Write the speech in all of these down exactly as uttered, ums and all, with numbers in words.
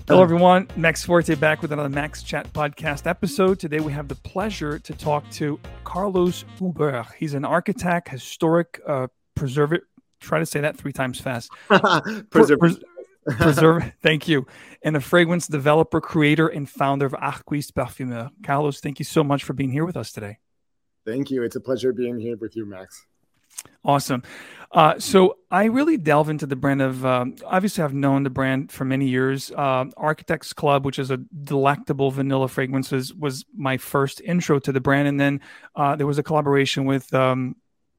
Hello, everyone. Max Forte back with another Max Chat podcast episode. Today, we have the pleasure to talk to Carlos Huber. He's an architect, historic uh, preserver. Try to say that three times fast. Preserve. Pres- preserve. Thank you. And a fragrance developer, creator, and founder of Arquiste Parfumeur. Carlos, thank you so much for being here with us today. Thank you. It's a pleasure being here with you, Max. Awesome. Uh, so I really delve into the brand of, um, obviously I've known the brand for many years. Uh, Architects Club, which is a delectable vanilla fragrances, was my first intro to the brand. And then uh, there was a collaboration with um,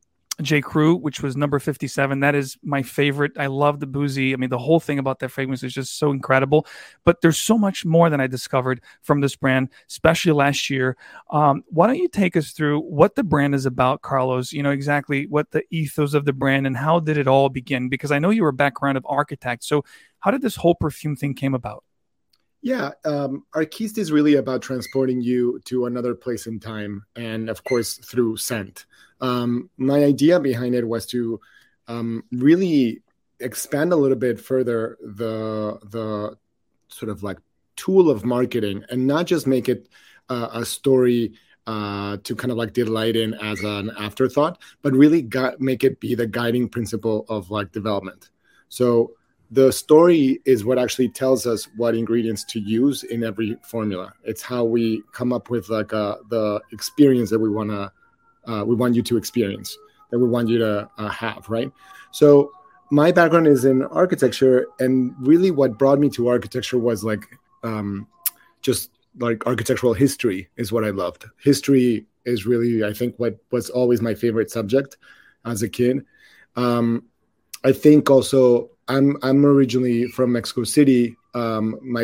J. Crew, which was number fifty-seven. That is my favorite. I love the boozy. I mean, the whole thing about that fragrance is just so incredible. But there's so much more than I discovered from this brand, especially last year. Um, why don't you take us through what the brand is about, Carlos? You know, exactly what the ethos of the brand and how did it all begin? Because I know you were a background of architect. So how did this whole perfume thing came about? Yeah, um, Arquiste is really about transporting you to another place in time, and of course through scent. Um, my idea behind it was to um, really expand a little bit further the the sort of like tool of marketing, and not just make it uh, a story uh, to kind of like delight in as an afterthought, but really gu- make it be the guiding principle of like development. So the story is what actually tells us what ingredients to use in every formula. It's how we come up with like a, the experience that we want to, uh, we want you to experience, that we want you to uh, have, right? So my background is in architecture, and really what brought me to architecture was like um, just like architectural history is what I loved. History is really, I think, what was always my favorite subject as a kid. Um, I think also I'm I'm originally from Mexico City. Um, my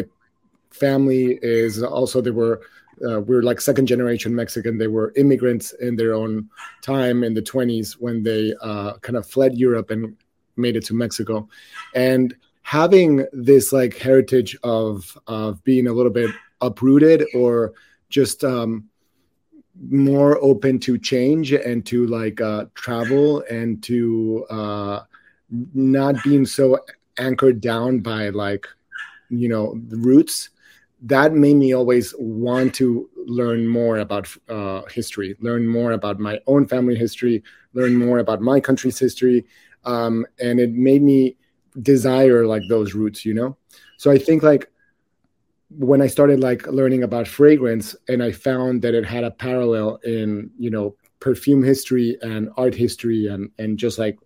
family is also, they were, uh, we we're like second generation Mexican. They were immigrants in their own time in the twenties when they uh, kind of fled Europe and made it to Mexico. And having this like heritage of, of being a little bit uprooted or just um, more open to change and to like uh, travel and to uh, not being so anchored down by like, you know, the roots, that made me always want to learn more about uh, history, learn more about my own family history, learn more about my country's history. Um, and it made me desire like those roots, you know? So I think like when I started like learning about fragrance, and I found that it had a parallel in, you know, perfume history and art history and, and just like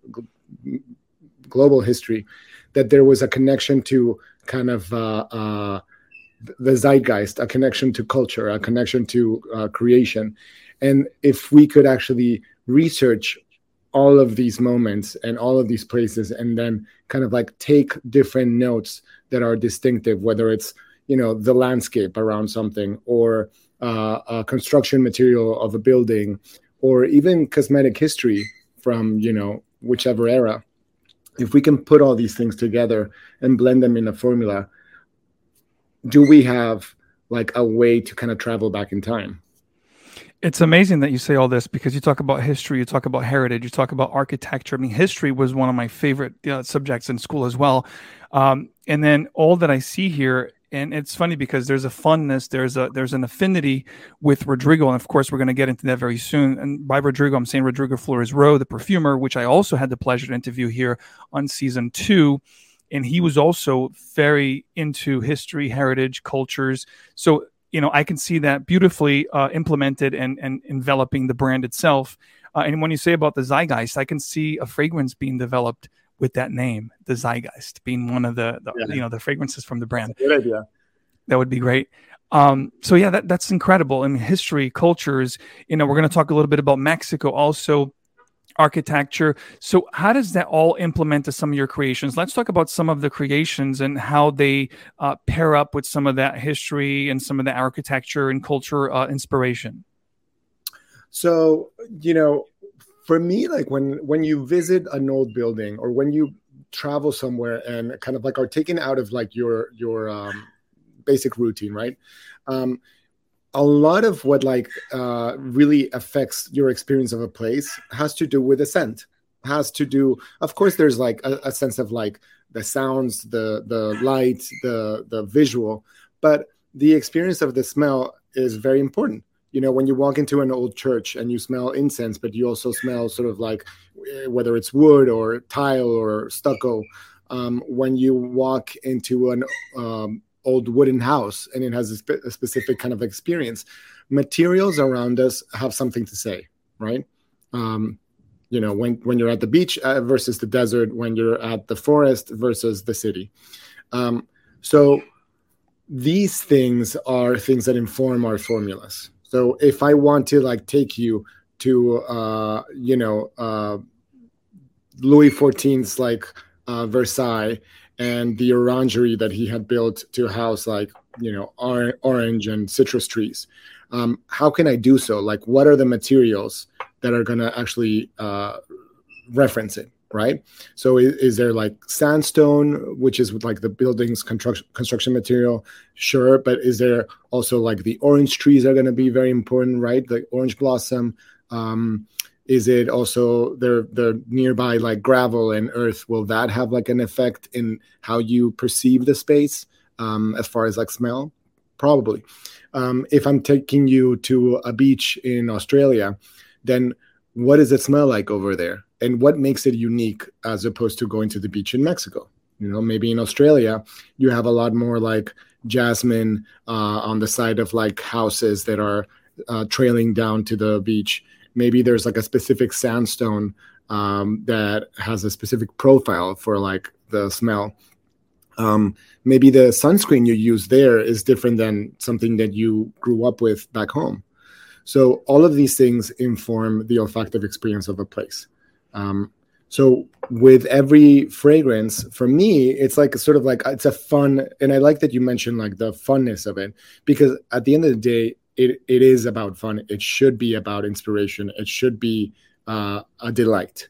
global history, that there was a connection to kind of uh, uh, the zeitgeist, a connection to culture, a connection to uh, creation. And if we could actually research all of these moments and all of these places, and then kind of like take different notes that are distinctive, whether it's, you know, the landscape around something, or uh, a construction material of a building, or even cosmetic history from, you know, whichever era. If we can put all these things together and blend them in a formula, do we have like a way to kind of travel back in time? It's amazing that you say all this, because you talk about history, you talk about heritage, you talk about architecture. I mean, history was one of my favorite uh, subjects in school as well. Um, and then all that I see here, and it's funny because there's a funness, there's a there's an affinity with Rodrigo, and of course we're going to get into that very soon. And by Rodrigo, I'm saying Rodrigo Flores Rowe, the perfumer, which I also had the pleasure to interview here on season two, and he was also very into history, heritage, cultures. So you know, I can see that beautifully uh, implemented and and enveloping the brand itself. Uh, and when you say about the zeitgeist, I can see a fragrance being developed with that name, the zeitgeist, being one of the, the yeah. you know, the fragrances from the brand. That's a good idea. That would be great. Um, so yeah, that, that's incredible. I mean, history, cultures, you know, we're going to talk a little bit about Mexico also, architecture. So how does that all implement to some of your creations? Let's talk about some of the creations and how they uh, pair up with some of that history and some of the architecture and culture uh, inspiration. So, you know, for me, like when when you visit an old building, or when you travel somewhere and kind of like are taken out of like your your um, basic routine, right? Um, a lot of what like uh, really affects your experience of a place has to do with the scent. Has to do, of course, there's like a, a sense of like the sounds, the the light, the the visual, but the experience of the smell is very important. You know, when you walk into an old church and you smell incense, but you also smell sort of like whether it's wood or tile or stucco. Um, when you walk into an um, old wooden house and it has a, spe- a specific kind of experience, materials around us have something to say, right? Um, you know, when, when you're at the beach uh, versus the desert, when you're at the forest versus the city. Um, so these things are things that inform our formulas. So if I want to like take you to, uh, you know, uh, Louis fourteenth's like uh, Versailles and the orangery that he had built to house like, you know, or- orange and citrus trees. Um, how can I do so? Like, what are the materials that are going to actually uh, reference it, right? So is, is there like sandstone, which is like the building's construction construction material? Sure, but is there also like the orange trees are going to be very important, right? The orange blossom. Um, is it also the the nearby like gravel and earth? Will that have like an effect in how you perceive the space um, as far as like smell? Probably. Um, if I'm taking you to a beach in Australia, then what does it smell like over there? And what makes it unique as opposed to going to the beach in Mexico? You know, maybe in Australia, you have a lot more like jasmine uh, on the side of like houses that are uh, trailing down to the beach. Maybe there's like a specific sandstone um, that has a specific profile for like the smell. Um, maybe the sunscreen you use there is different than something that you grew up with back home. So all of these things inform the olfactive experience of a place. Um, so with every fragrance, for me, it's like a sort of like, it's a fun, and I like that you mentioned like the funness of it, because at the end of the day, it, it is about fun. It should be about inspiration. It should be uh, a delight.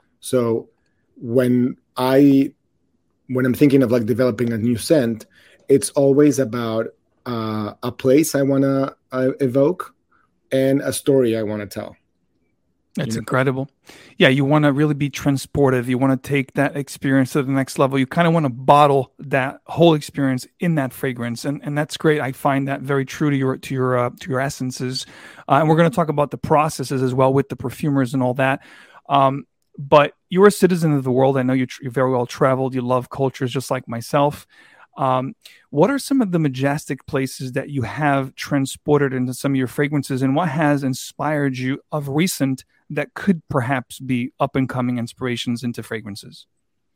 So when I, when I'm thinking of like developing a new scent, it's always about uh, a place I want to uh, evoke and a story I want to tell. That's you know? incredible. Yeah, you want to really be transportive. You want to take that experience to the next level. You kind of want to bottle that whole experience in that fragrance, and and that's great. I find that very true to your to your uh, to your essences, uh, and we're going to talk about the processes as well with the perfumers and all that. Um, but you're a citizen of the world. I know you're, you're very well traveled. You love cultures just like myself. Um, what are some of the majestic places that you have transported into some of your fragrances, and what has inspired you of recent that could perhaps be up and coming inspirations into fragrances?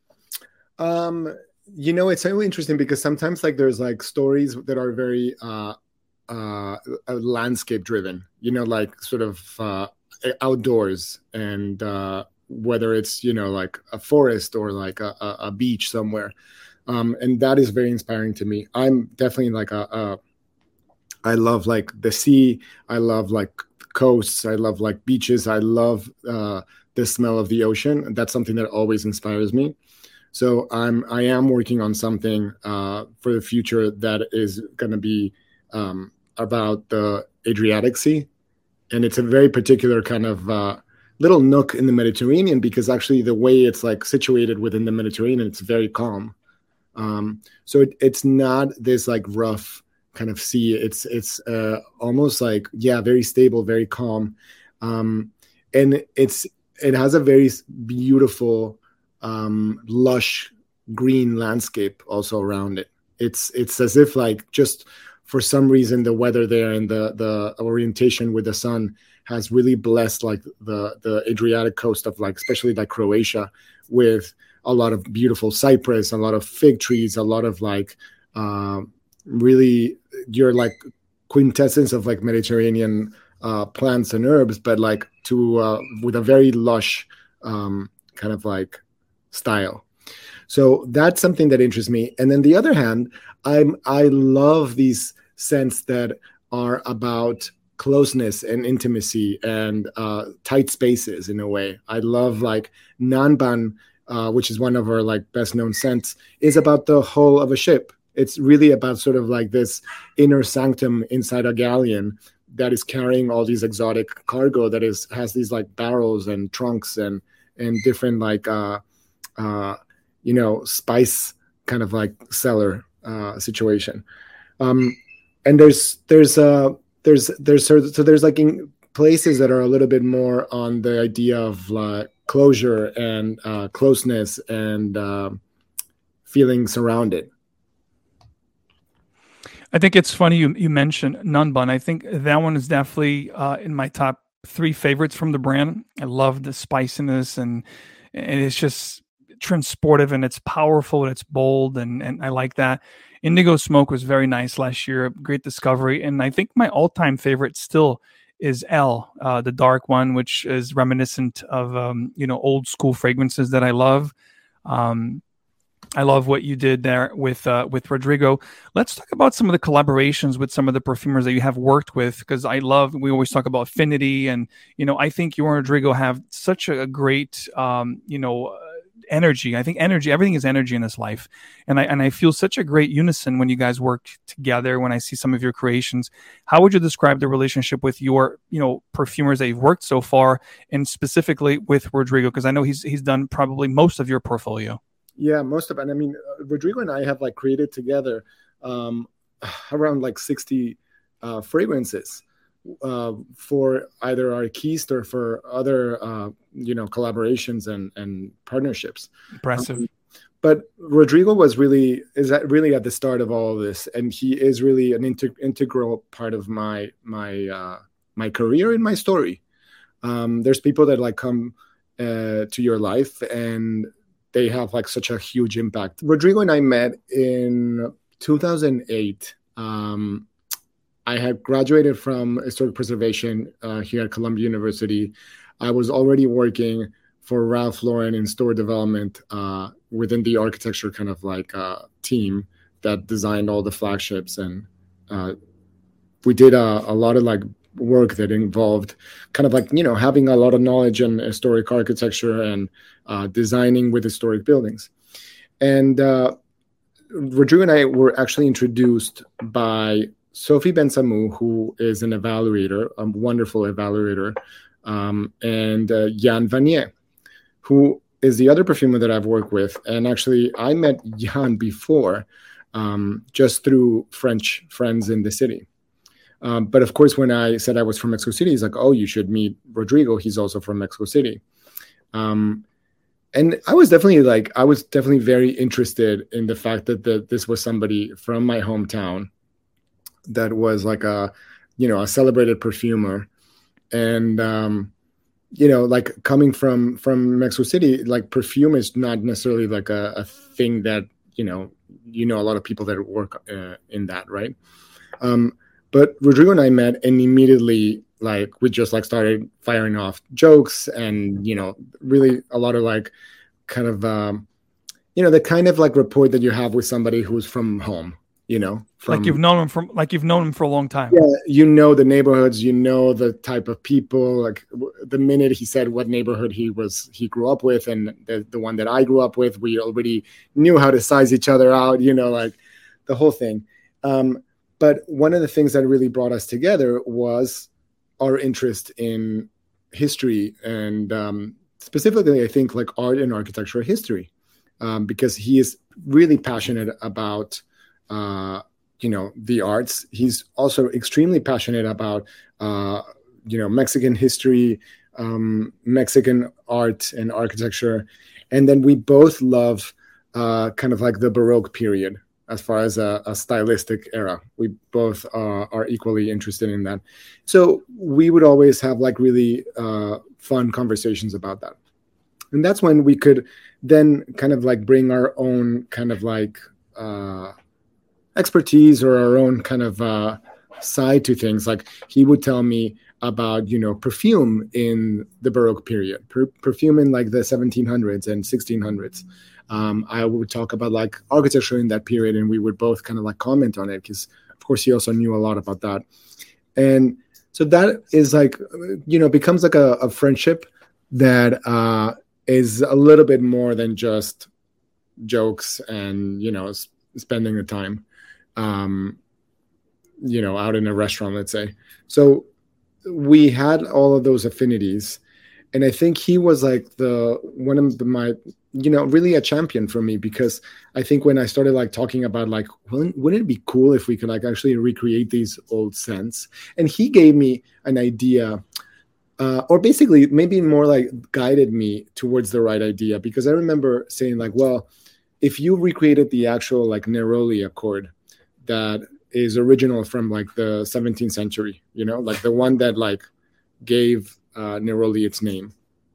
Um, you know, it's really interesting because sometimes like there's like stories that are very uh, uh, landscape driven, you know, like sort of uh, outdoors, and uh, whether it's, you know, like a forest or like a, a, a beach somewhere. Um, and that is very inspiring to me. I'm definitely like a, a, I love like the sea. I love like coasts. I love like beaches. I love uh, the smell of the ocean. That's something that always inspires me. So I'm, I am working on something uh, for the future that is going to be um, about the Adriatic Sea. And it's a very particular kind of uh, little nook in the Mediterranean, because actually the way it's like situated within the Mediterranean, it's very calm. Um, so it, it's not this like rough kind of sea. It's it's uh, almost like, yeah, very stable, very calm, um, and it's it has a very beautiful, um, lush green landscape also around it. It's it's as if like just for some reason the weather there and the the orientation with the sun has really blessed like the the Adriatic coast of like especially like Croatia with a lot of beautiful cypress, a lot of fig trees, a lot of like uh, really your like quintessence of like Mediterranean uh, plants and herbs, but like to uh, with a very lush um, kind of like style. So that's something that interests me. And then the other hand, I'm I love these scents that are about closeness and intimacy and uh, tight spaces in a way. I love like Nanban, Uh, which is one of our like best known scents, is about the hull of a ship. It's really about sort of like this inner sanctum inside a galleon that is carrying all these exotic cargo that is has these like barrels and trunks and and different like uh, uh, you know, spice kind of like cellar uh, situation. Um, and there's there's uh there's there's so there's like in places that are a little bit more on the idea of uh, closure and uh, closeness and uh, feeling surrounded. I think it's funny you you mentioned Nunbun. I think that one is definitely uh, in my top three favorites from the brand. I love the spiciness, and and it's just transportive, and it's powerful, and it's bold, and and I like that. Indigo Smoke was very nice last year, great discovery, and I think my all time favorite still is L, uh, the dark one, which is reminiscent of um, you know old school fragrances that I love. Um, I love what you did there with uh, with Rodrigo. Let's talk about some of the collaborations with some of the perfumers that you have worked with, because I love. We always talk about affinity, and you know, I think you and Rodrigo have such a great, um, you know, uh, energy. I think energy. Everything is energy in this life, and I and I feel such a great unison when you guys work together. When I see some of your creations, how would you describe the relationship with your, you know, perfumers that you've worked so far, and specifically with Rodrigo? Because I know he's he's done probably most of your portfolio. Yeah, most of it. I mean, uh, Rodrigo and I have like created together um, around like sixty uh, fragrances uh, for either Arquiste or for other, uh, you know, collaborations and, and partnerships. Impressive. Um, but Rodrigo was really, is that really at the start of all of this. And he is really an integ- integral part of my, my, uh, my career and my story. Um, there's people that like come uh, to your life and they have like such a huge impact. Rodrigo and I met in two thousand eight. Um, I had graduated from historic preservation uh, here at Columbia University. I was already working for Ralph Lauren in store development uh, within the architecture kind of like uh, team that designed all the flagships. And uh, we did a, a lot of like work that involved kind of like, you know, having a lot of knowledge in historic architecture and uh, designing with historic buildings. And uh, Rodrigo and I were actually introduced by Sophie Bensamou, who is an evaluator, a wonderful evaluator, um, and uh, Jan Vanier, who is the other perfumer that I've worked with. And actually, I met Jan before, um, just through French friends in the city. Um, but of course, when I said I was from Mexico City, he's like, oh, you should meet Rodrigo. He's also from Mexico City. Um, and I was definitely like, I was definitely very interested in the fact that the, this was somebody from my hometown that was like a, you know, a celebrated perfumer. And, um, you know, like coming from, from Mexico City, like perfume is not necessarily like a, a thing that, you know, you know, a lot of people that work uh, in that, right? Um, But Rodrigo and I met, and immediately, like, we just like started firing off jokes, and you know, really a lot of like, kind of, um, you know, the kind of like rapport that you have with somebody who's from home, you know, from, like you've known him from, like you've known him for a long time. Yeah, you know the neighborhoods, you know the type of people. Like the minute he said what neighborhood he was, he grew up with, and the the one that I grew up with, we already knew how to size each other out, you know, like the whole thing. Um, But one of the things that really brought us together was our interest in history, and um, specifically, I think, like art and architectural history, um, because he is really passionate about, uh, you know, the arts. He's also extremely passionate about, uh, you know, Mexican history, um, Mexican art and architecture. And then we both love uh, kind of like the Baroque period. As far as a, a stylistic era, we both uh, are equally interested in that. So we would always have like really uh, fun conversations about that. And that's when we could then kind of like bring our own kind of like uh, expertise or our own kind of uh, side to things. Like he would tell me about, you know, perfume in the Baroque period, per- perfume in like the seventeen hundreds and sixteen hundreds. Um, I would talk about like architecture in that period, and we would both kind of like comment on it because, of course, he also knew a lot about that. And so that is like, you know, becomes like a, a friendship that uh, is a little bit more than just jokes and, you know, s- spending the time, um, you know, out in a restaurant, let's say. So we had all of those affinities. And I think he was like the one of the, my you know, really a champion for me, because I think when I started like talking about like, well, wouldn't it be cool if we could like actually recreate these old scents? And he gave me an idea, uh, or basically maybe more like guided me towards the right idea, because I remember saying like, well, if you recreated the actual like Neroli Accord that is original from like the seventeenth century, you know, like the one that like gave uh, Neroli its name,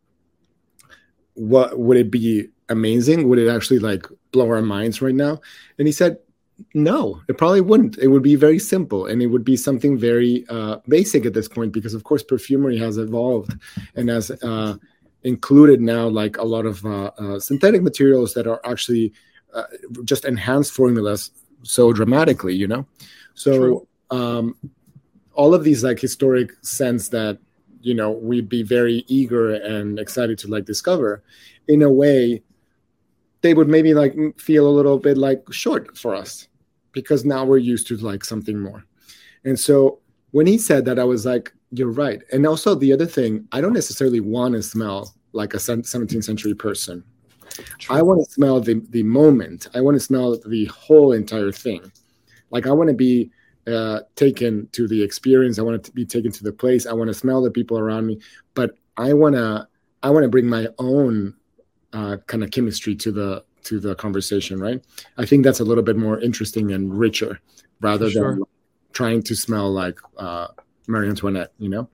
what would it be amazing? Would it actually like blow our minds right now? And he said, no, it probably wouldn't. It would be very simple, and it would be something very uh, basic at this point, because of course perfumery has evolved and has uh, included now like a lot of uh, uh, synthetic materials that are actually uh, just enhanced formulas so dramatically, you know? So um, all of these like historic scents that, you know, we'd be very eager and excited to like discover, in a way, they would maybe like feel a little bit like short for us, because now we're used to like something more. And so when he said that, I was like, you're right. And also the other thing, I don't necessarily want to smell like a seventeenth century person. True. I want to smell the, the moment. I want to smell the whole entire thing. Like I want to be uh, taken to the experience. I want to be taken to the place. I want to smell the people around me, but I want to, I want to bring my own uh, kind of chemistry to the, to the conversation. Right. I think that's a little bit more interesting and richer, rather sure. than trying to smell like uh, Marie Antoinette, you know?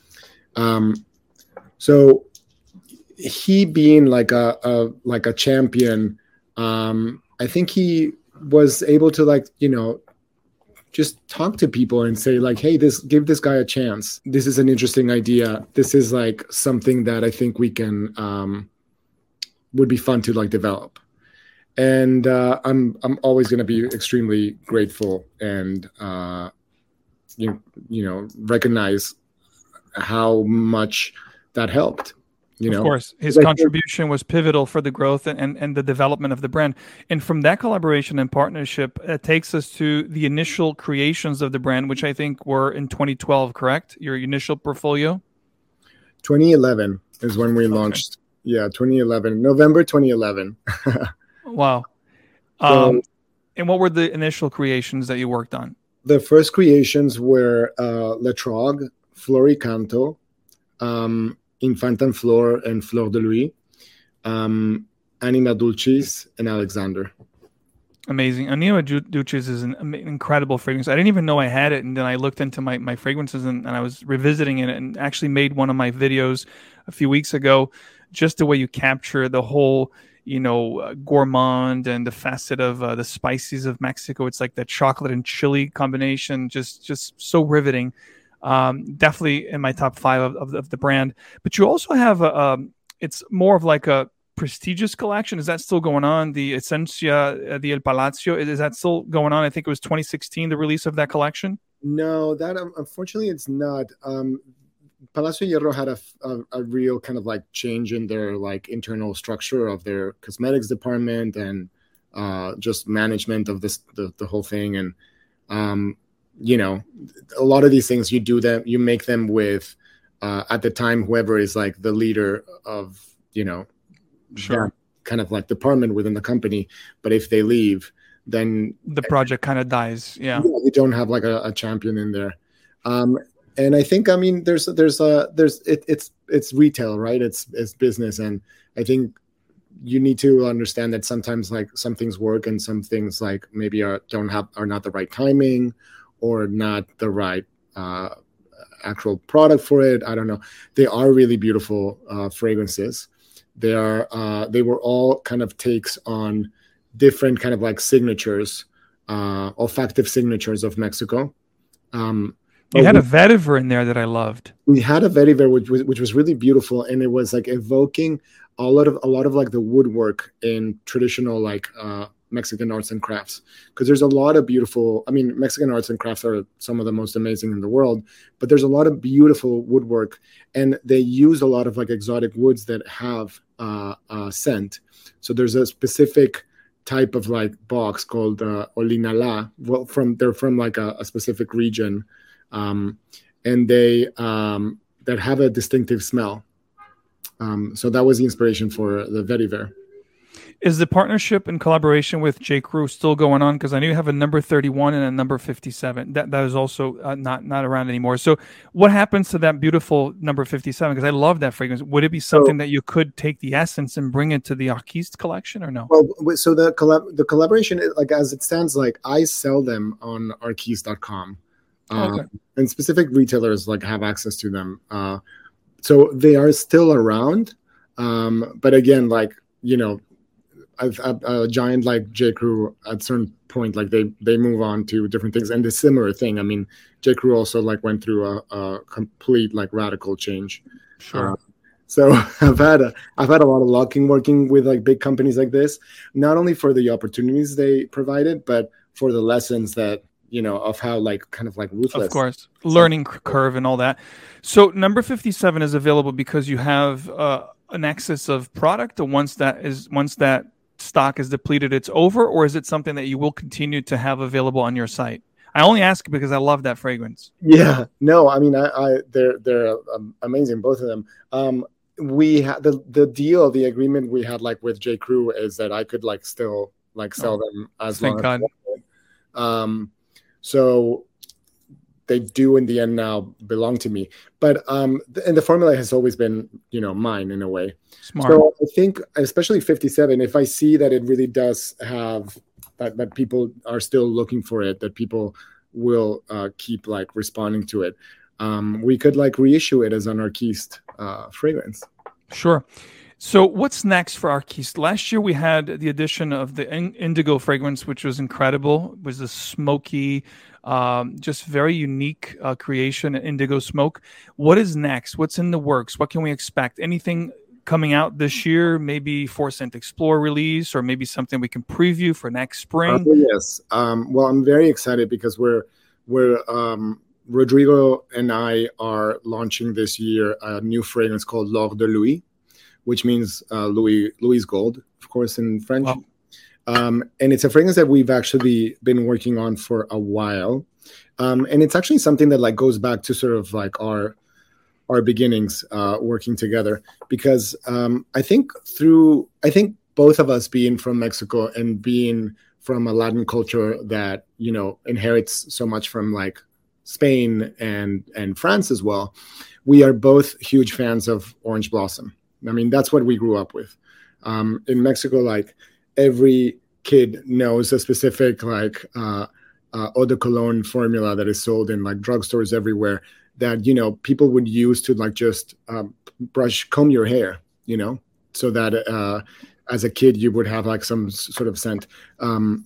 Um, so he being like a, a like a champion, um, I think he was able to like, you know, just talk to people and say like, hey, this, give this guy a chance. This is an interesting idea. This is like something that I think we can, um, would be fun to like develop. And uh, I'm, I'm always going to be extremely grateful and, uh, you, you know, recognize how much that helped. You know, of course, his contribution was pivotal for the growth and, and, and the development of the brand. And from that collaboration and partnership, it takes us to the initial creations of the brand, which I think were in twenty twelve, correct? Your initial portfolio? twenty eleven is when we okay. launched. Yeah, twenty eleven, November twenty eleven. Wow. Um, so, and what were the initial creations that you worked on? The first creations were uh, L'Etrog, Floricanto, um, Infantan Flor and Fleur de Lis, um, Anima Dulcis, and Alexander. Amazing. Anima Dulcis is an incredible fragrance. I didn't even know I had it, and then I looked into my, my fragrances, and, and I was revisiting it, and actually made one of my videos a few weeks ago, just the way you capture the whole, you know, uh, gourmand and the facet of uh, the spices of Mexico. It's like that chocolate and chili combination, just just so riveting. Um, definitely in my top five of, of, of the brand. But you also have a, um, it's more of like a prestigious collection. Is that still going on? The Essencia uh, di El Palacio, is, is that still going on? I think it was twenty sixteen, the release of that collection. No, that um, unfortunately it's not. Um, Palacio Hierro had a, a, a real kind of like change in their like internal structure of their cosmetics department and uh, just management of this the, the whole thing. And um, you know, a lot of these things you do them, you make them with, uh, at the time, whoever is like the leader of, you know, sure. kind of like department within the company. But if they leave, then the project kind of dies. Yeah. yeah. You don't have like a, a champion in there. Um, and I think, I mean, there's, there's a, there's, it, it's, it's retail, right? It's, it's business. And I think you need to understand that sometimes like some things work and some things like maybe are, don't have, are not the right timing, or not the right uh, actual product for it. I don't know. They are really beautiful uh, fragrances. They are. Uh, they were all kind of takes on different kind of like signatures, uh, olfactive signatures of Mexico. Um, you had we, a vetiver in there that I loved. We had a vetiver which was which was really beautiful, and it was like evoking a lot of a lot of like the woodwork in traditional like. Uh, Mexican arts and crafts, because there's a lot of beautiful, I mean, Mexican arts and crafts are some of the most amazing in the world, but there's a lot of beautiful woodwork, and they use a lot of like exotic woods that have uh, uh, scent. So there's a specific type of like box called uh, Olinala. Well, from they're from like a, a specific region, um, and they um, that have a distinctive smell. Um, so that was the inspiration for the vetiver. Is the partnership and collaboration with J. Crew still going on? Because I know you have a number thirty-one and a number fifty-seven. That that is also uh, not not around anymore. So what happens to that beautiful number fifty-seven? Because I love that fragrance. Would it be something so, that you could take the essence and bring it to the Arquiste collection or no? Well, so the collab the collaboration, like as it stands, like I sell them on arquiste dot com. Um, okay. And specific retailers like have access to them. Uh, so they are still around. Um, but again, like, you know, a, a, a giant like J. Crew at a certain point, like they they move on to different things. And the similar thing, I mean, J. Crew also like went through a, a complete like radical change. Sure. Uh, so I've had a, I've had a lot of luck in working with like big companies like this, not only for the opportunities they provided, but for the lessons that, you know, of how like kind of like ruthless. Of course, learning curve and all that. So number fifty-seven is available because you have uh, an excess of product, or once that is once that stock is depleted, it's over, or is it something that you will continue to have available on your site? I only ask because I love that fragrance. Yeah, no, I mean, I, I they're they're um, amazing, both of them. Um, we had the the deal, the agreement we had like with J. Crew is that I could like still like sell oh, them as thank long God. as um, so they do in the end now belong to me. But um, and the formula has always been, you know, mine in a way. Smart. So I think, especially fifty-seven, if I see that it really does have that, that people are still looking for it, that people will uh, keep like responding to it, um, we could like reissue it as an Arquiste uh, fragrance. Sure. So what's next for Arquiste? Last year we had the addition of the Indigo fragrance, which was incredible. It was a smoky, um, just very unique uh, creation, Indigo smoke. What is next? What's in the works? What can we expect? Anything coming out this year? Maybe four Scent Explore release, or maybe something we can preview for next spring? Uh, yes. Um, well, I'm very excited because we're we're um, Rodrigo and I are launching this year a new fragrance called L'Or de Louis, which means uh, Louis Louis Gold, of course, in French. Wow. Um, and it's a fragrance that we've actually been working on for a while. Um, and it's actually something that like goes back to sort of like our our beginnings uh, working together. Because um, I think through, I think both of us being from Mexico and being from a Latin culture that, you know, inherits so much from like Spain and, and France as well, we are both huge fans of Orange Blossom. I mean, that's what we grew up with. Um, in Mexico, like every kid knows a specific like uh, uh, eau de cologne formula that is sold in like drugstores everywhere that, you know, people would use to like just um, brush, comb your hair, you know, so that uh, as a kid you would have like some sort of scent. Um,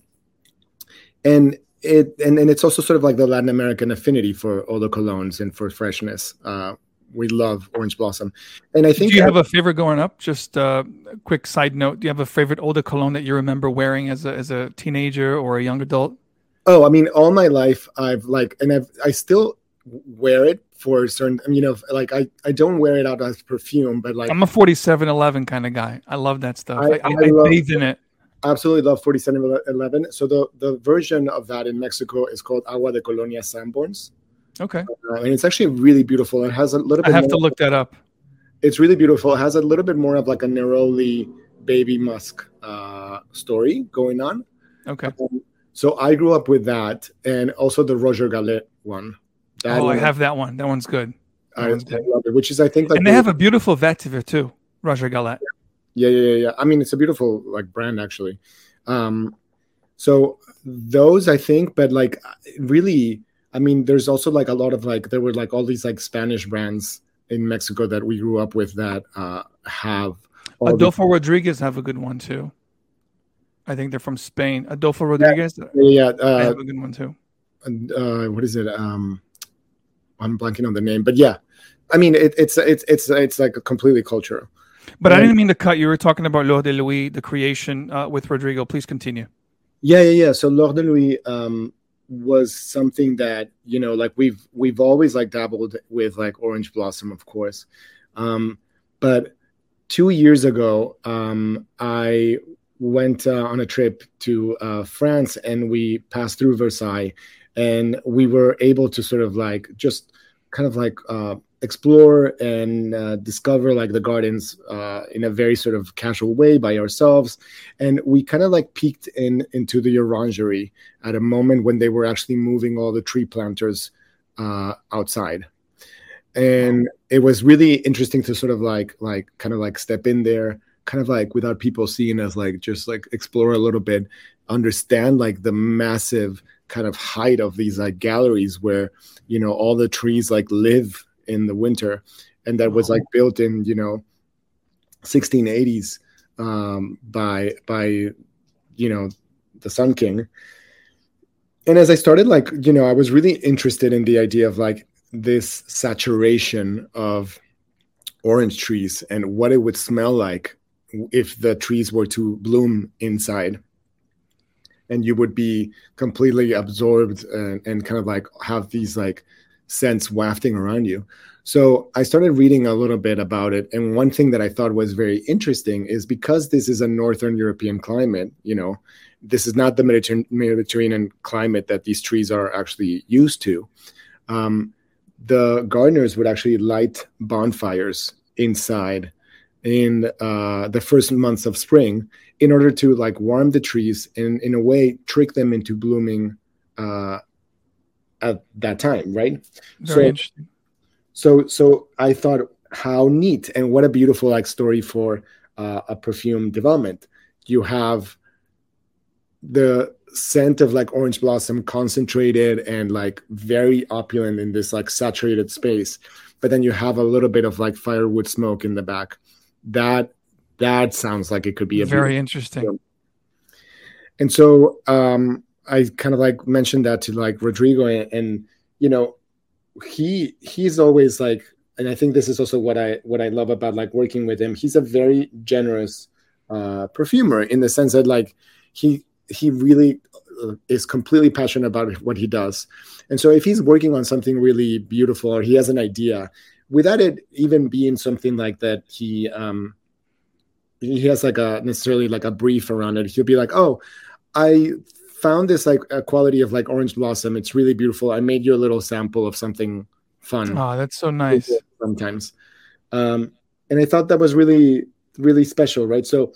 and it and, and it's also sort of like the Latin American affinity for eau de colognes and for freshness. Uh, We love Orange Blossom. And I think... Do you have a favorite growing up? Just uh, a quick side note. Do you have a favorite eau de cologne that you remember wearing as a as a teenager or a young adult? Oh, I mean, all my life I've like, and I've, I still wear it for certain, I mean, you know, like I, I don't wear it out as perfume, but like... I'm a forty-seven eleven kind of guy. I love that stuff. I, I, I, I love, bathe in it. Absolutely love forty-seven eleven. So the, the version of that in Mexico is called Agua de Colonia Sanborns. Okay. Uh, and it's actually really beautiful. It has a little bit I have more, to look that up. It's really beautiful. It has a little bit more of like a neroli baby musk uh, story going on. Okay. Um, so I grew up with that, and also the Roger Gallet one. That oh, one, I have that one. That one's good. That I, one's good. I love it, which is I think like and they the, have a beautiful vetiver too, Roger Gallet. Yeah, yeah, yeah, yeah. I mean, it's a beautiful like brand actually. Um, so those I think, but like really. I mean, there's also like a lot of like, there were like all these like Spanish brands in Mexico that we grew up with that uh, have. Adolfo the- Rodriguez have a good one too. I think they're from Spain. Adolfo Rodriguez. Yeah, yeah uh, they have a good one too. Uh, what is it? Um, I'm blanking on the name, but yeah, I mean, it, it's it's it's it's like a completely cultural. But and, I didn't mean to cut. You were talking about L'Or de Louis, the creation uh, with Rodrigo. Please continue. Yeah, yeah, yeah. So L'Or de Louis. Um, was something that, you know, like we've we've always like dabbled with like Orange Blossom, of course. Um, but two years ago, um, I went uh, on a trip to uh, France, and we passed through Versailles, and we were able to sort of like just kind of like uh, explore and uh, discover like the gardens uh, in a very sort of casual way by ourselves. And we kind of like peeked in into the orangery at a moment when they were actually moving all the tree planters uh, outside. And it was really interesting to sort of like like kind of like step in there, kind of like without people seeing us, like just like explore a little bit, understand like the massive kind of height of these like galleries where, you know, all the trees like live in the winter, and that was like built in, you know, sixteen eighties um, by by you know the Sun King. And as I started, like, you know, I was really interested in the idea of like this saturation of orange trees and what it would smell like if the trees were to bloom inside, and you would be completely absorbed and, and kind of like have these like scents wafting around you. So I started reading a little bit about it. And one thing that I thought was very interesting is because this is a Northern European climate, you know, this is not the Mediter- Mediterranean climate that these trees are actually used to. Um, the gardeners would actually light bonfires inside in uh, the first months of spring in order to like warm the trees and in a way trick them into blooming uh, at that time, right? Very so, interesting. So, so I thought, how neat and what a beautiful like story for uh, a perfume development. You have the scent of like orange blossom concentrated and like very opulent in this like saturated space, but then you have a little bit of like firewood smoke in the back. That that sounds like it could be a very interesting film. And so um I kind of like mentioned that to like Rodrigo, and, and you know he he's always like, and I think this is also what I what I love about like working with him. He's a very generous uh perfumer in the sense that like he he really is completely passionate about what he does. And so if he's working on something really beautiful or he has an idea, without it even being something like that, he um he has like a necessarily like a brief around it, he'll be like, oh, I found this like a quality of like orange blossom, it's really beautiful, I made you a little sample of something fun. Oh, that's so nice. Sometimes um and I thought that was really really special, right? So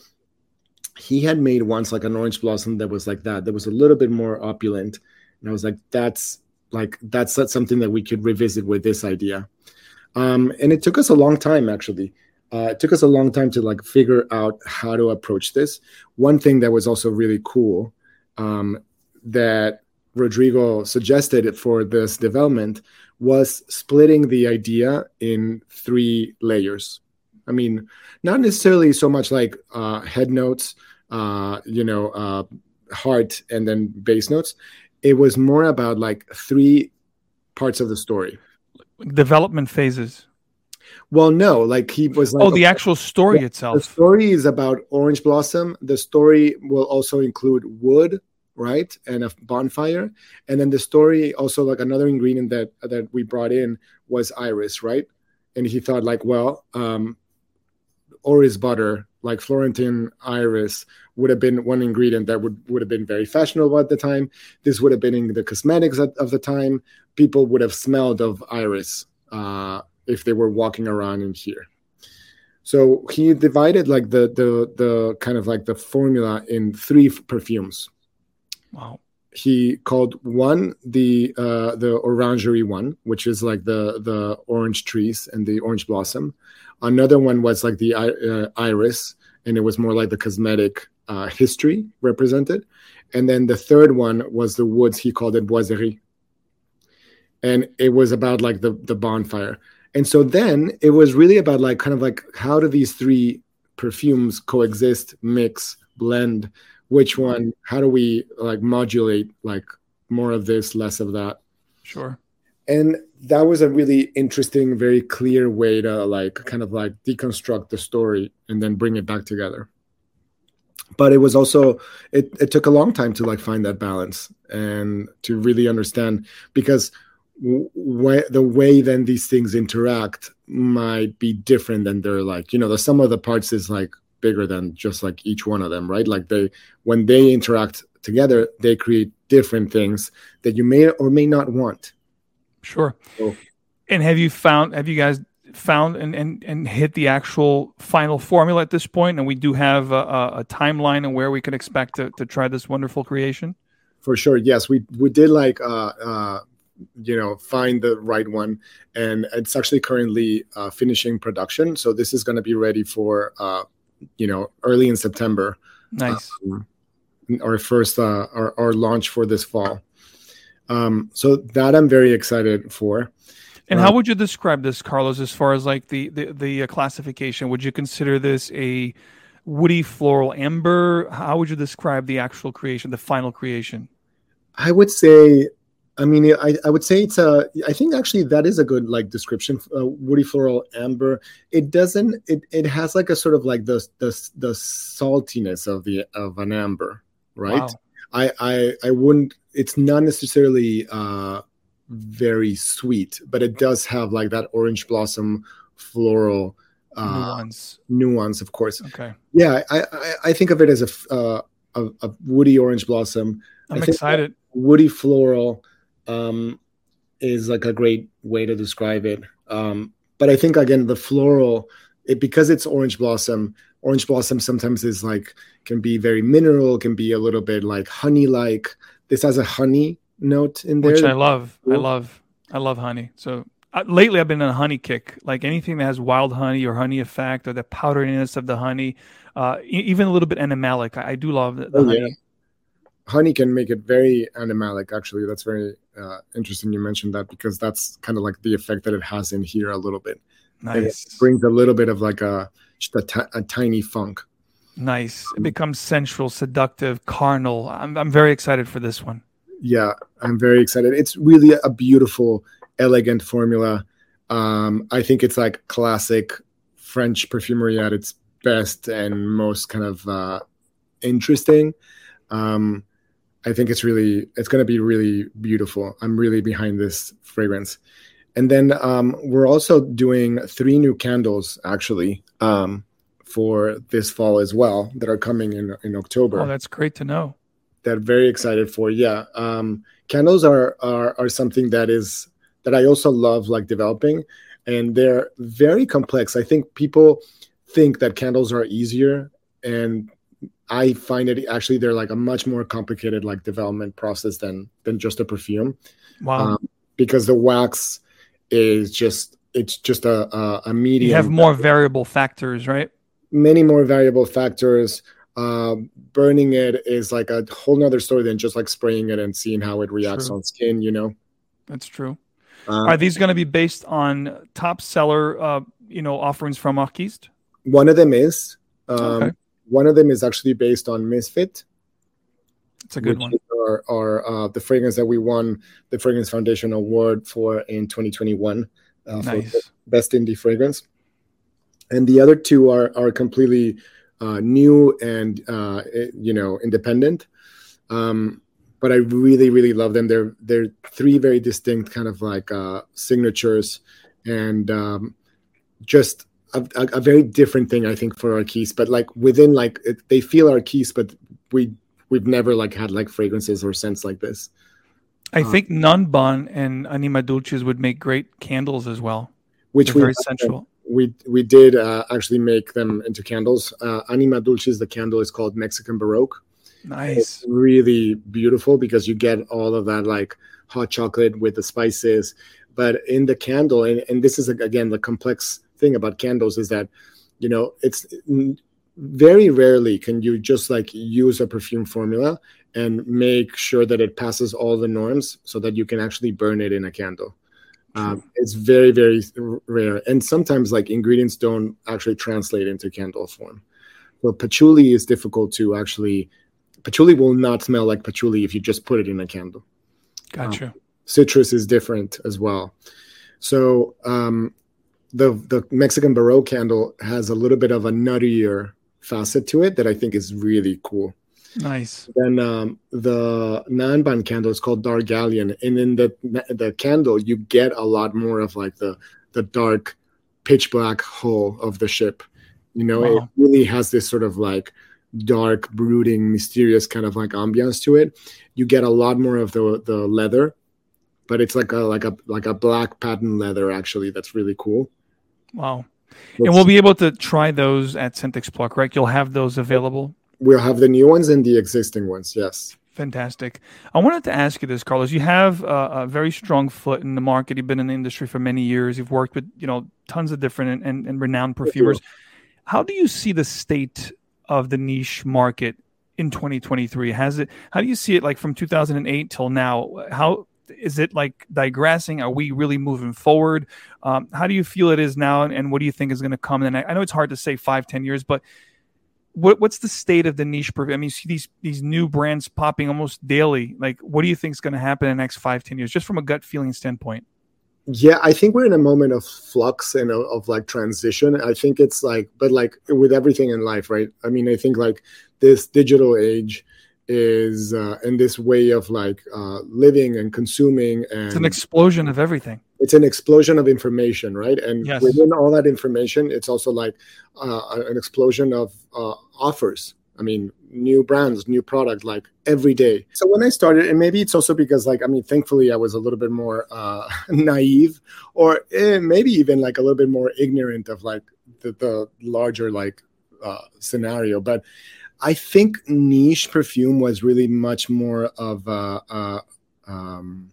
he had made once like an orange blossom that was like that that was a little bit more opulent, and I was like, that's like that's, that's something that we could revisit with this idea. Um and it took us a long time, actually. Uh, it took us a long time to like figure out how to approach this. One thing that was also really cool um, that Rodrigo suggested for this development was splitting the idea in three layers. I mean, not necessarily so much like uh, head notes, uh, you know, uh, heart, and then bass notes. It was more about like three parts of the story. Development phases. Well, no, like he was like, oh, the actual story the, itself. The story is about orange blossom. The story will also include wood, right, and a bonfire. And then the story also, like another ingredient that that we brought in was iris, right? And he thought like, well, um, orris butter, like Florentine iris, would have been one ingredient that would, would have been very fashionable at the time. This would have been in the cosmetics of, of the time. People would have smelled of iris uh, if they were walking around in here. So he divided like the the the kind of like the formula in three perfumes. Wow. He called one the uh, the orangery one, which is like the the orange trees and the orange blossom. Another one was like the uh, iris, and it was more like the cosmetic uh, history represented. And then the third one was the woods. He called it boiserie, and it was about like the the bonfire. And so then it was really about like kind of like how do these three perfumes coexist, mix, blend? Which one? How do we like modulate like more of this, less of that? Sure. And that was a really interesting, very clear way to like kind of like deconstruct the story and then bring it back together. But it was also it, it took a long time to like find that balance and to really understand, because w- the way then these things interact might be different than they're like, you know, the sum of the parts is like bigger than just like each one of them, right? Like they, when they interact together, they create different things that you may or may not want. Sure. So And have you found, have you guys found and, and, and hit the actual final formula at this point? And we do have a, a, a timeline and where we can expect to, to try this wonderful creation? For sure. Yes, we, we did like, uh, uh, you know, find the right one. And it's actually currently uh, finishing production. So this is going to be ready for, uh, you know, early in September. Nice. Um, our first, uh, our, our launch for this fall. Um, so that I'm very excited for. And how would you describe this, Carlos, as far as like the the, the uh, classification? Would you consider this a woody floral amber? How would you describe the actual creation, the final creation? I would say, I mean, I, I would say it's a, I think actually that is a good like description, uh, woody floral amber. It doesn't, it, it has like a sort of like the, the, the saltiness of the, of an amber, right? Wow. I, I, I wouldn't, it's not necessarily, uh, very sweet, but it does have like that orange blossom floral uh, nuance. Nuance, of course. Okay. Yeah, I I, I think of it as a uh, a, a woody orange blossom. I'm I think excited. Woody floral um, is like a great way to describe it. Um, but I think again the floral, it, because it's orange blossom. Orange blossom sometimes is like can be very mineral, can be a little bit like honey like. This has a honey note in there, which I love. I love. I love honey. So uh, lately, I've been on a honey kick. Like anything that has wild honey or honey effect or the powderiness of the honey, uh, e- even a little bit animalic. I, I do love the, the oh, honey. Yeah. Honey can make it very animalic. Actually, that's very uh, interesting. You mentioned that because that's kind of like the effect that it has in here a little bit. Nice. And it brings a little bit of like a just a, t- a tiny funk. Nice. It becomes sensual, seductive, carnal. I'm I'm very excited for this one. Yeah, I'm very excited. It's really a beautiful, elegant formula. Um, I think it's like classic French perfumery at its best and most kind of uh, interesting. Um, I think it's really, it's going to be really beautiful. I'm really behind this fragrance. And then um, we're also doing three new candles, actually, um, for this fall as well that are coming in, in October. Oh, that's great to know. That very excited for. Yeah. Um, candles are, are, are something that is, that I also love like developing, and they're very complex. I think people think that candles are easier, and I find it actually, they're like a much more complicated like development process than, than just a perfume. Wow. Um, because the wax is just, it's just a, a, a medium. You have more variable factors, right? Many more variable factors. Uh, burning it is like a whole nother story than just like spraying it and seeing how it reacts True. on skin, you know? That's true. Uh, Are these going to be based on top seller, uh, you know, offerings from Arquiste? One of them is. Um, Okay. One of them is actually based on Misfit. It's a good which one. is Our, our, uh, the fragrance that we won the Fragrance Foundation Award for in twenty twenty-one uh, Nice. for Best Indie Fragrance. And the other two are are completely uh, new and, uh, you know, independent. Um, but I really, really love them. They're they're three very distinct kind of like uh, signatures, and um, just a, a, a very different thing, I think, for Arquiste. But like within like it, they feel Arquiste, but we we've never like had like fragrances or scents like this. I Uh, think Nanban and Anima Dulces would make great candles as well. which They're we very sensual. we we did uh, actually make them into candles. Uh, Anima Dulces, the candle is called Mexican Baroque. Nice. It's really beautiful because you get all of that like hot chocolate with the spices. But in the candle, and, and this is again the complex thing about candles is that, you know, it's very rarely can you just like use a perfume formula and make sure that it passes all the norms so that you can actually burn it in a candle. Um, it's very, very rare. And sometimes like ingredients don't actually translate into candle form. So patchouli is difficult to actually, patchouli will not smell like patchouli if you just put it in a candle. Gotcha. Um, citrus is different as well. So um, the, the Mexican Baroque candle has a little bit of a nuttier facet to it that I think is really cool. Nice. Then um, the Nanban candle is called Dark Galleon, and in the the candle you get a lot more of like the the dark, pitch black hull of the ship. You know, Wow. it really has this sort of like dark, brooding, mysterious kind of like ambiance to it. You get a lot more of the the leather but it's like a like a like a black patent leather actually. That's really cool. Wow. It's, and we'll be able to try those at Scent Explore, correct? You'll have those available? We'll have the new ones and the existing ones, yes. Fantastic. I wanted to ask you this, Carlos. You have a, a very strong foot in the market. You've been in the industry for many years. You've worked with, you know, tons of different and, and, and renowned perfumers. How do you see the state of the niche market in twenty twenty-three? Has it? How do you see it like from two thousand eight till now? How is it like digressing? Are we really moving forward? Um, how do you feel it is now, and, and what do you think is going to come? And I, I know it's hard to say five, ten years, but what what's the state of the niche perfume? I mean, you see these these new brands popping almost daily. Like, what do you think is going to happen in the next five, ten years, just from a gut feeling standpoint? Yeah, I think we're in a moment of flux and of, of like transition. I think it's like, but like with everything in life, right? I mean, I think like this digital age is uh, and this way of like uh, living and consuming, and it's an explosion of everything. It's an explosion of information, right? And yes. within all that information, it's also like uh, an explosion of uh, offers. I mean, new brands, new product, like every day. So when I started, and maybe it's also because like, I mean, thankfully I was a little bit more uh, naive, or eh, maybe even like a little bit more ignorant of like the, the larger like uh, scenario. But I think niche perfume was really much more of a, a um,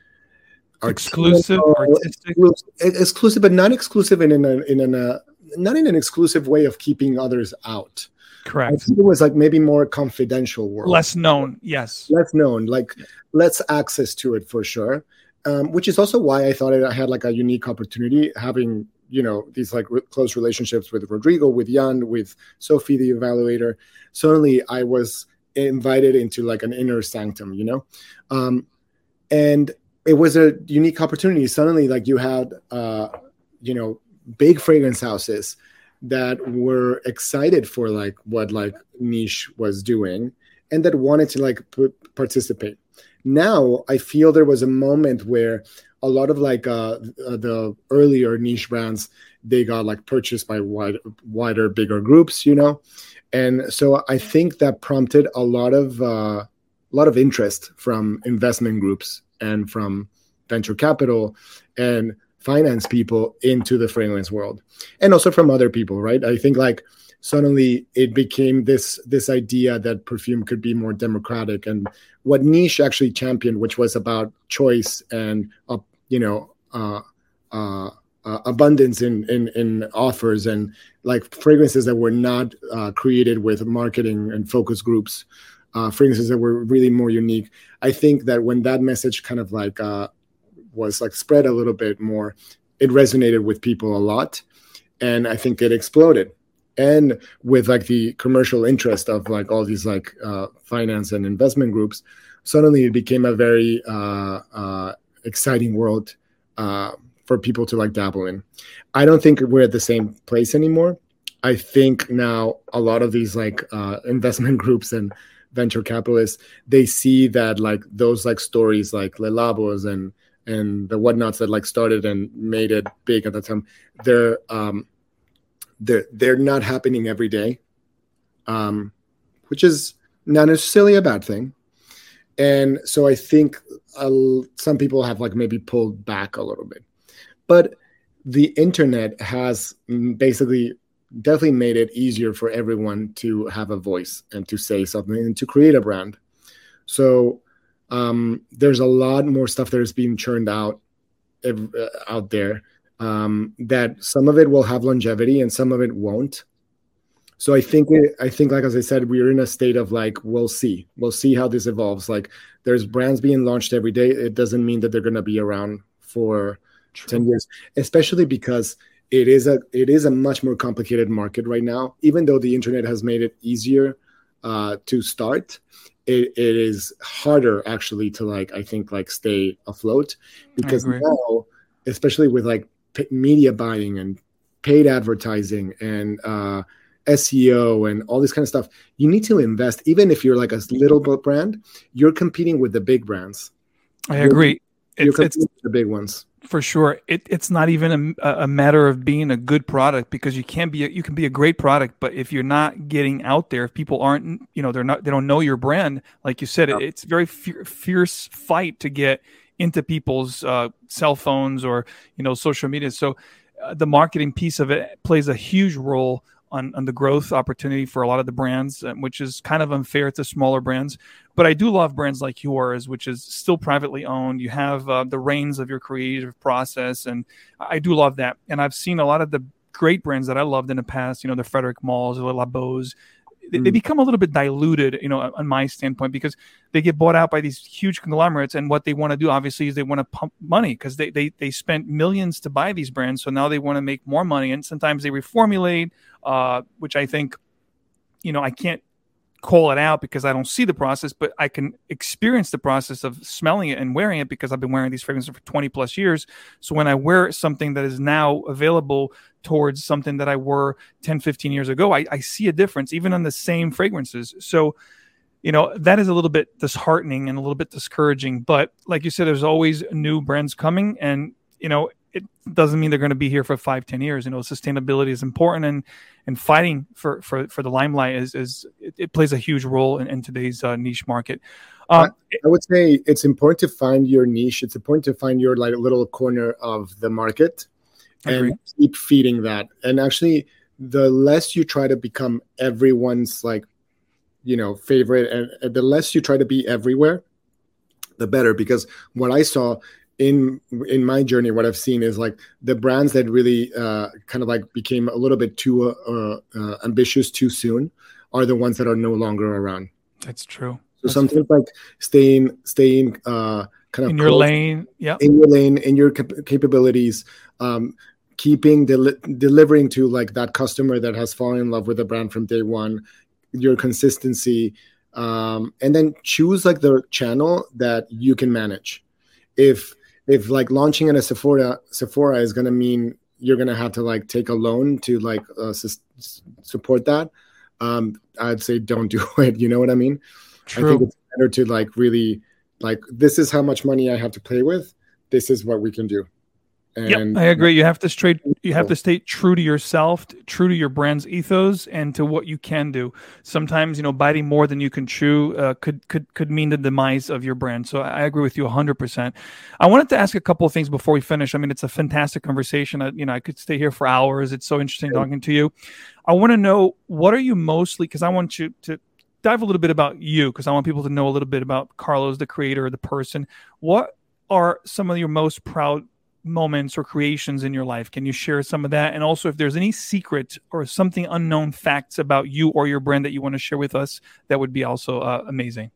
exclusive, artistic, exclusive, but not exclusive in, in, a, in an, uh, not in an exclusive way of keeping others out. Correct. I think it was like maybe more confidential world. Less known, yes. Less known, like yeah. less access to it for sure. Um, which is also why I thought I had like a unique opportunity having, you know, these like re- close relationships with Rodrigo, with Jan, with Sophie, the evaluator. Suddenly I was invited into like an inner sanctum, you know? Um, and it was a unique opportunity. Suddenly like you had, uh, you know, big fragrance houses that were excited for like what like niche was doing and that wanted to like p- participate. Now I feel there was a moment where a lot of like uh, the earlier niche brands, they got like purchased by wide, wider, bigger groups, you know? And so I think that prompted a lot of, uh, a lot of interest from investment groups and from venture capital and finance people into the fragrance world, and also from other people, right? I think like suddenly it became this this idea that perfume could be more democratic, and what niche actually championed, which was about choice and uh, you know uh, uh, uh, abundance in, in in offers, and like fragrances that were not uh, created with marketing and focus groups, uh, fragrances that were really more unique. I think that when that message kind of like uh, was like spread a little bit more, it resonated with people a lot, and I think it exploded. And with like the commercial interest of like all these like uh, finance and investment groups, suddenly it became a very uh, uh, exciting world uh, for people to like dabble in. I don't think we're at the same place anymore. I think now a lot of these like uh, investment groups and venture capitalists, they see that like those like stories like Le Labos and and the whatnots that like started and made it big at the time, they're um, they're they're not happening every day, um, which is not necessarily a bad thing. And so I think uh, some people have like maybe pulled back a little bit, but the internet has basically definitely made it easier for everyone to have a voice and to say something and to create a brand. So Um, there's a lot more stuff that is being churned out uh, out there um, that some of it will have longevity and some of it won't. So I think it, I think like as I said, we're in a state of like we'll see, we'll see how this evolves. Like there's brands being launched every day. It doesn't mean that they're going to be around for True. ten years, especially because it is a it is a much more complicated market right now. Even though the internet has made it easier uh, to start. It, it is harder actually to like I think like stay afloat, because now, especially with like p- media buying and paid advertising and uh, S E O and all this kind of stuff, you need to invest. Even if you're like a little brand, you're competing with the big brands. I agree. You're, you're it's, competing it's, with the big ones. For sure. It, it's not even a, a matter of being a good product, because you can be a, you can be a great product, but if you're not getting out there, if people aren't, you know, they're not, they don't know your brand, like you said, yeah. it, it's a very f- fierce fight to get into people's uh, cell phones or, you know, social media. So uh, the marketing piece of it plays a huge role on, on the growth opportunity for a lot of the brands, uh, which is kind of unfair to smaller brands. But I do love brands like yours, which is still privately owned. You have uh, the reins of your creative process, and I do love that. And I've seen a lot of the great brands that I loved in the past, you know, the Frederic Malls, the La Beau's, they, mm. they become a little bit diluted, you know, on my standpoint, because they get bought out by these huge conglomerates. And what they want to do, obviously, is they want to pump money because they, they, they spent millions to buy these brands. So now they want to make more money. And sometimes they reformulate, uh, which I think, you know, I can't call it out because I don't see the process, but I can experience the process of smelling it and wearing it because I've been wearing these fragrances for twenty plus years. So when I wear something that is now available towards something that I wore ten, fifteen years ago, I, I see a difference even on the same fragrances. So, you know, that is a little bit disheartening and a little bit discouraging, but like you said, there's always new brands coming, and, you know, it doesn't mean they're going to be here for five, ten years. You know, sustainability is important, and and fighting for, for, for the limelight is is it, it plays a huge role in, in today's uh, niche market. Um, I, I would say it's important to find your niche. It's important to find your like little corner of the market and keep feeding that. And actually, the less you try to become everyone's like, you know, favorite, and, and the less you try to be everywhere, the better. Because what I saw in in my journey, what I've seen is like the brands that really uh, kind of like became a little bit too uh, uh, ambitious too soon are the ones that are no longer around. That's true. So That's something like staying staying uh, kind of in your lane, yeah, in your lane, in your cap- capabilities, um, keeping del- delivering to like that customer that has fallen in love with the brand from day one, your consistency, um, and then choose like the channel that you can manage. If If like launching in a Sephora, Sephora is going to mean you're going to have to like take a loan to like uh, su- support that, um, I'd say don't do it. You know what I mean? True. I think it's better to like really like, this is how much money I have to play with. This is what we can do. And yep, I agree. You have to straight. You have to stay true to yourself, true to your brand's ethos, and to what you can do. Sometimes, you know, biting more than you can chew uh, could could could mean the demise of your brand. So I agree with you one hundred percent. I wanted to ask a couple of things before we finish. I mean, it's a fantastic conversation. I, you know, I could stay here for hours. It's so interesting talking to you. I want to know, what are you mostly, because I want you to dive a little bit about you, because I want people to know a little bit about Carlos, the creator, the person. What are some of your most proud moments or creations in your life? Can you share some of that? And also, if there's any secret or something unknown facts about you or your brand that you want to share with us, that would be also uh, amazing.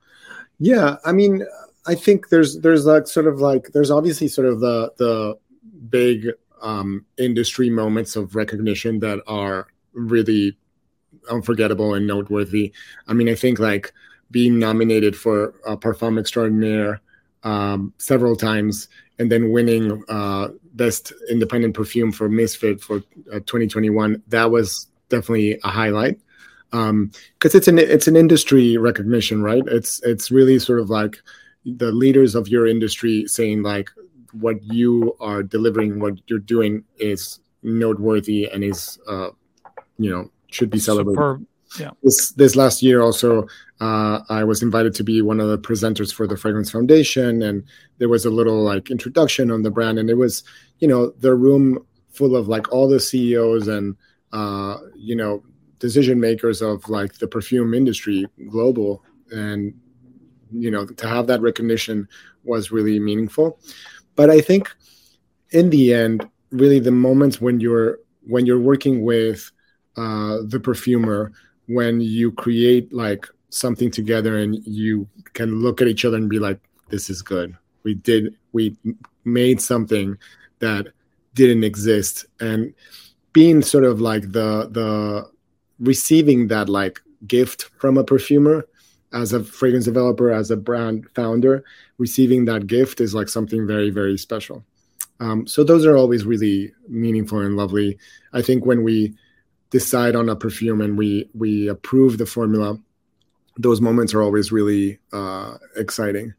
Yeah, I mean, I think there's there's like sort of like there's obviously sort of the the big um, industry moments of recognition that are really unforgettable and noteworthy. I mean, I think like being nominated for uh, Parfum Extraordinaire um, several times, and then winning uh, Best Independent Perfume for Misfit for uh, twenty twenty-one, that was definitely a highlight. Um, because it's an it's an industry recognition, right? It's it's really sort of like the leaders of your industry saying like, what you are delivering, what you're doing is noteworthy and is uh, you know, should be celebrated. Superb. Yeah. This this last year also, uh, I was invited to be one of the presenters for the Fragrance Foundation, and there was a little like introduction on the brand, and it was, you know, the room full of like all the C E Os and uh, you know, decision makers of like the perfume industry global, and you know, to have that recognition was really meaningful. But I think in the end, really the moments when you're when you're working with uh, the perfumer, when you create like something together and you can look at each other and be like, this is good. We did, we made something that didn't exist. And being sort of like the, the receiving that like gift from a perfumer as a fragrance developer, as a brand founder, receiving that gift is like something very, very special. Um, so those are always really meaningful and lovely. I think when we decide on a perfume and we we approve the formula, those moments are always really uh, exciting.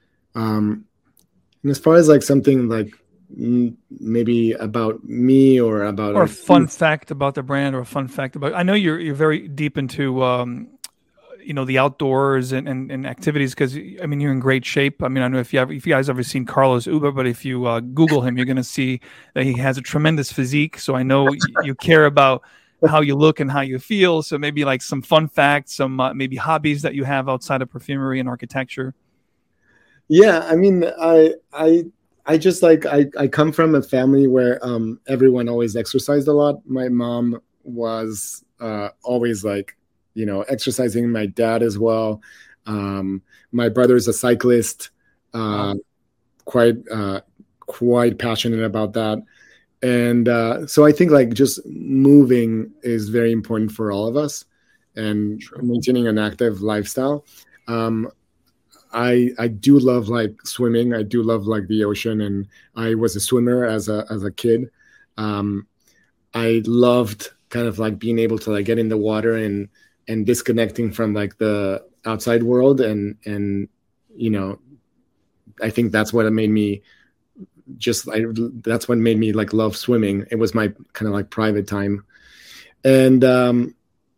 Um, and as far as like something like m- maybe about me or about or a like, fun fact about the brand, or a fun fact about, I know you're you're very deep into um, you know, the outdoors and, and, and activities? Because I mean, you're in great shape. I mean, I don't know if you have, if you guys ever seen Carlos Uber, but if you uh, Google him, you're going to see that he has a tremendous physique. So I know you, you care about how you look and how you feel. So maybe like some fun facts, some uh, maybe hobbies that you have outside of perfumery and architecture. Yeah, I mean, I I I just like I I come from a family where um everyone always exercised a lot. My mom was uh, always like, you know, exercising. My dad as well. Um, my brother's a cyclist, uh, wow. quite uh, quite passionate about that. And uh, so I think like just moving is very important for all of us, and True. maintaining an active lifestyle. Um, I I do love like swimming. I do love like the ocean, and I was a swimmer as a as a kid. Um, I loved kind of like being able to like get in the water and and disconnecting from like the outside world, and and you know, I think that's what made me just I, that's what made me like love swimming. It was my kind of like private time, and um,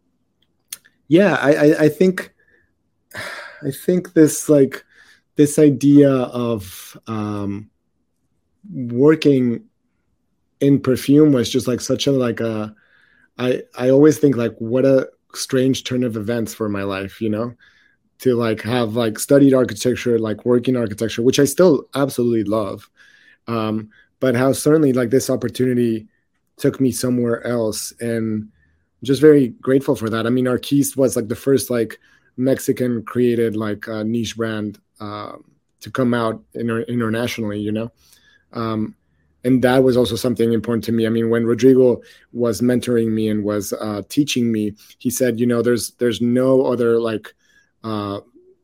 yeah, I, I I think I think this like this idea of um, working in perfume was just like such a like a I I always think like what a strange turn of events for my life, you know, to like have like studied architecture, like working architecture, which I still absolutely love, um, but how certainly like this opportunity took me somewhere else, and I'm just very grateful for that. I mean, Arquiste was like the first like Mexican created like uh, niche brand uh, to come out inter- internationally, you know. Um, And that was also something important to me. I mean, when Rodrigo was mentoring me and was uh, teaching me, he said, you know, there's there's no other like uh,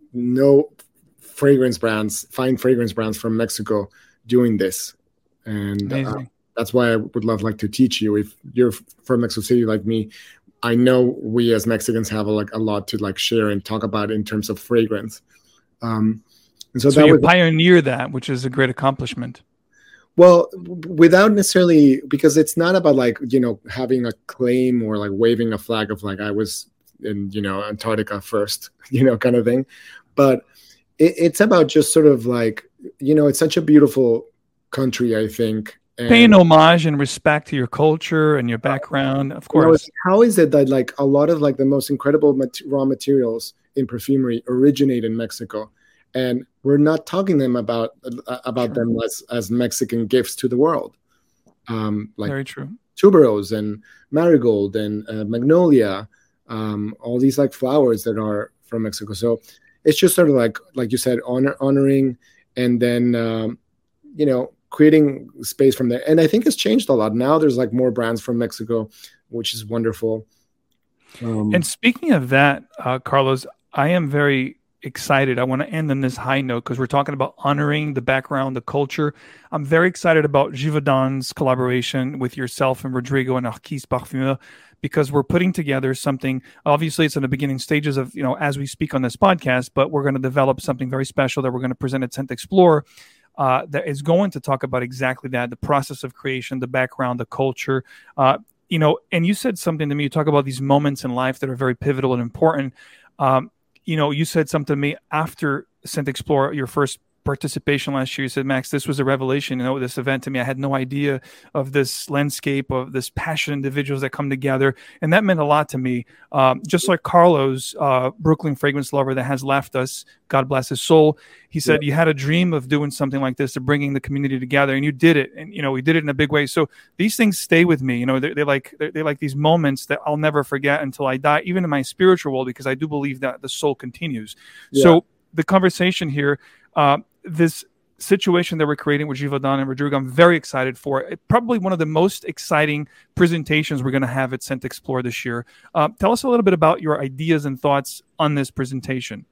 no fragrance brands, fine fragrance brands from Mexico doing this. And uh, that's why I would love like to teach you. If you're from Mexico City like me, I know we as Mexicans have a, like a lot to like share and talk about in terms of fragrance. Um, and so, so that you was, pioneer that, which is a great accomplishment. Well, without necessarily, because it's not about like, you know, having a claim or like waving a flag of like I was in, you know, Antarctica first, you know, kind of thing. But it, it's about just sort of like, you know, it's such a beautiful country, I think. And paying homage and respect to your culture and your background, of course. You know, how is it that like a lot of like the most incredible mat- raw materials in perfumery originate in Mexico? And we're not talking them about uh, about sure. them as, as Mexican gifts to the world, um, like very true. Tuberose and marigold and uh, magnolia, um, all these like flowers that are from Mexico. So it's just sort of like like you said, honor honoring, and then um, you know, creating space from there. And I think it's changed a lot. Now there's like more brands from Mexico, which is wonderful. Um, and speaking of that, uh, Carlos, I am very excited. I want to end on this high note because we're talking about honoring the background, the culture. I'm very excited about Givaudan's collaboration with yourself and Rodrigo and Arquiste Parfumeur, because we're putting together something. Obviously, it's in the beginning stages of, you know, as we speak on this podcast, but we're going to develop something very special that we're going to present at Scent Explorer uh, that is going to talk about exactly that, the process of creation, the background, the culture. Uh, you know, and you said something to me. You talk about these moments in life that are very pivotal and important. Um, You know, you said something to me after Scent Explorer, your first participation last year. You said, Max, this was a revelation, you know, this event to me. I had no idea of this landscape of this passionate individuals that come together. And that meant a lot to me. Um, just like Carlos, uh, Brooklyn fragrance lover that has left us, God bless his soul. He said, yeah. You had a dream of doing something like this, of bringing the community together, and you did it. And, you know, we did it in a big way. So these things stay with me. You know, they're, they're like, they're, they're like these moments that I'll never forget until I die, even in my spiritual world, because I do believe that the soul continues. Yeah. So the conversation here, uh, this situation that we're creating with Givaudan and Rodrigo, I'm very excited for it. Probably one of the most exciting presentations we're going to have at Scent Explorer this year. Uh, tell us a little bit about your ideas and thoughts on this presentation.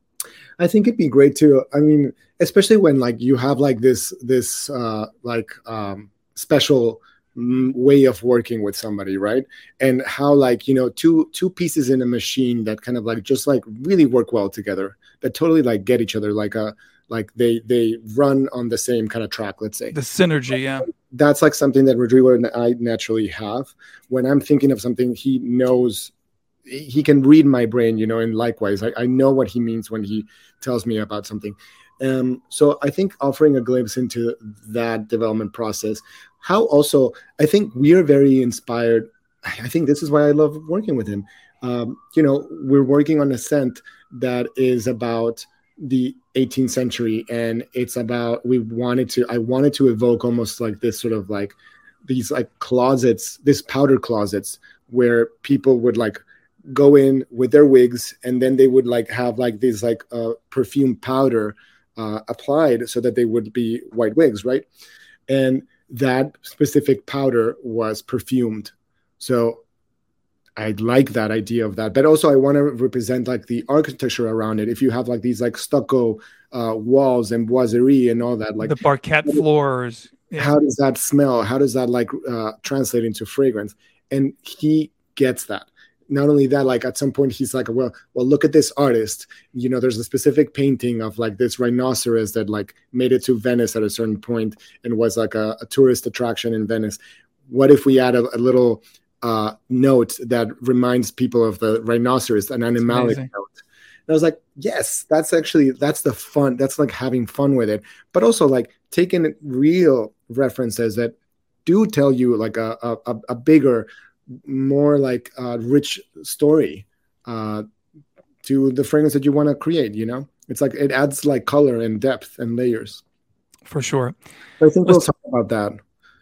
I think it'd be great to, I mean, especially when like you have like this, this uh, like um, special way of working with somebody, right? And how like, you know, two two pieces in a machine that kind of like just like really work well together, that totally like get each other, like a like they they run on the same kind of track, let's say. The synergy, yeah. That's like something that Rodrigo and I naturally have. When I'm thinking of something, he knows he can read my brain, you know, and likewise, I, I know what he means when he tells me about something. Um, so I think offering a glimpse into that development process, how also, I think we are very inspired. I think this is why I love working with him. Um, you know, we're working on a scent that is about the eighteenth century, and it's about, we wanted to, I wanted to evoke almost like this sort of like these like closets, this powder closets where people would like go in with their wigs, and then they would like have like this like uh, perfume powder uh, applied so that they would be white wigs, right? And that specific powder was perfumed. So I like that idea of that, but also I want to represent like the architecture around it. If you have like these like stucco uh, walls and boiserie and all that, like the parquet floors, yeah. How does that smell? How does that like uh, translate into fragrance? And he gets that. Not only that, like at some point he's like, well, well, look at this artist. You know, there's a specific painting of like this rhinoceros that like made it to Venice at a certain point and was like a, a tourist attraction in Venice. What if we add a, a little uh, note that reminds people of the rhinoceros, an animalic note? And I was like, yes, that's actually, that's the fun. That's like having fun with it, but also like taking real references that do tell you like a, a, a bigger, more like uh, rich story uh, to the fragrance that you want to create. You know, it's like it adds like color and depth and layers. For sure. I think we'll talk about that.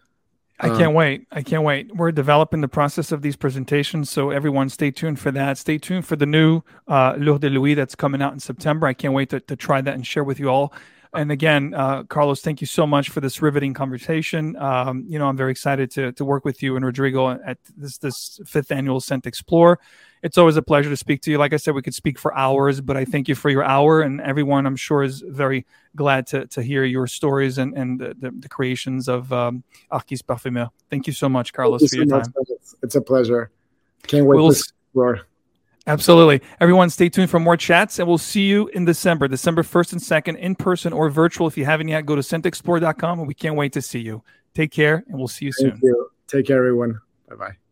I can't wait. I can't wait. We're developing the process of these presentations, so everyone stay tuned for that. Stay tuned for the new uh, Lourdes de Louis that's coming out in September. I can't wait to, to try that and share with you all. And again, uh, Carlos, thank you so much for this riveting conversation. Um, you know, I'm very excited to to work with you and Rodrigo at this this fifth annual Scent Explore. It's always a pleasure to speak to you. Like I said, we could speak for hours, but I thank you for your hour. And everyone, I'm sure, is very glad to to hear your stories and, and the, the, the creations of um, Arquis Parfumeur. Thank you so much, Carlos, you for so your time. Much. It's a pleasure. Can't wait we'll, to explore. Absolutely. Everyone, stay tuned for more chats, and we'll see you in December, December first and second, in person or virtual. If you haven't yet, go to scent explore dot com, and we can't wait to see you. Take care, and we'll see you Thank soon. You. Take care, everyone. Bye-bye.